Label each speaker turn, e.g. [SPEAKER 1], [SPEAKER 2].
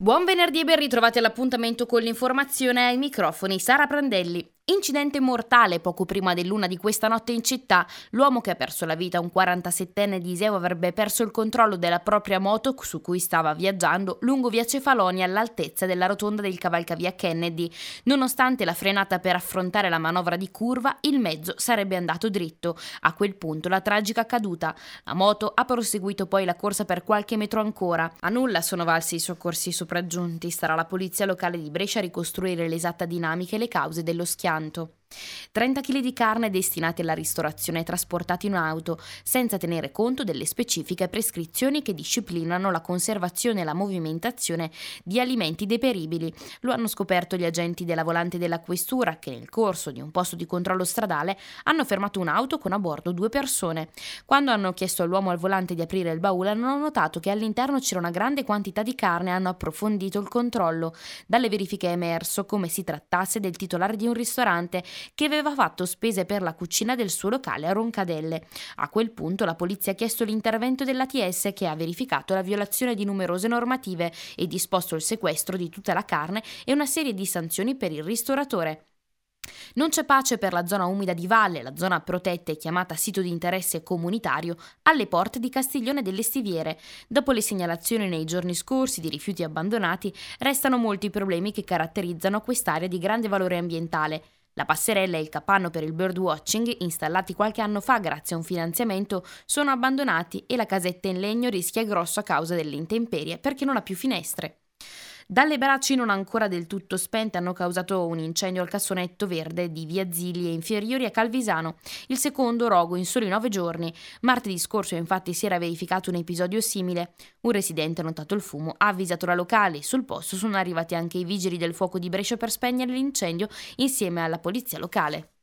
[SPEAKER 1] Buon venerdì e ben ritrovati all'appuntamento con l'informazione. Ai microfoni Sara Prandelli. Incidente mortale poco prima dell'1 di questa notte in città. L'uomo che ha perso la vita, un 47enne di Iseo, avrebbe perso il controllo della propria moto su cui stava viaggiando lungo via Cefalonia all'altezza della rotonda del cavalcavia Kennedy. Nonostante la frenata per affrontare la manovra di curva, il mezzo sarebbe andato dritto. A quel punto la tragica caduta. La moto ha proseguito poi la corsa per qualche metro ancora. A nulla sono valsi i soccorsi sopraggiunti. Starà la polizia locale di Brescia a ricostruire l'esatta dinamica e le cause dello schianto. 30 kg di carne destinati alla ristorazione trasportati in auto, senza tenere conto delle specifiche prescrizioni che disciplinano la conservazione e la movimentazione di alimenti deperibili. Lo hanno scoperto gli agenti della volante della questura che nel corso di un posto di controllo stradale hanno fermato un'auto con a bordo 2 persone. Quando hanno chiesto all'uomo al volante di aprire il baule, hanno notato che all'interno c'era una grande quantità di carne e hanno approfondito il controllo. Dalle verifiche è emerso come si trattasse del titolare di un ristorante che aveva fatto spese per la cucina del suo locale a Roncadelle. A quel punto la polizia ha chiesto l'intervento dell'ATS, che ha verificato la violazione di numerose normative e disposto il sequestro di tutta la carne e una serie di sanzioni per il ristoratore. Non c'è pace per la zona umida di valle, la zona protetta e chiamata sito di interesse comunitario, alle porte di Castiglione delle Stiviere. Dopo le segnalazioni nei giorni scorsi di rifiuti abbandonati, restano molti problemi che caratterizzano quest'area di grande valore ambientale. La passerella e il capanno per il birdwatching, installati qualche anno fa grazie a un finanziamento, sono abbandonati e la casetta in legno rischia grosso a causa delle intemperie perché non ha più finestre. Dalle braci non ancora del tutto spente hanno causato un incendio al cassonetto verde di via Zilli e inferiori a Calvisano, il secondo rogo in soli 9 giorni. Martedì scorso infatti si era verificato un episodio simile. Un residente ha notato il fumo, ha avvisato la locale. Sul posto sono arrivati anche i vigili del fuoco di Brescia per spegnere l'incendio insieme alla polizia locale.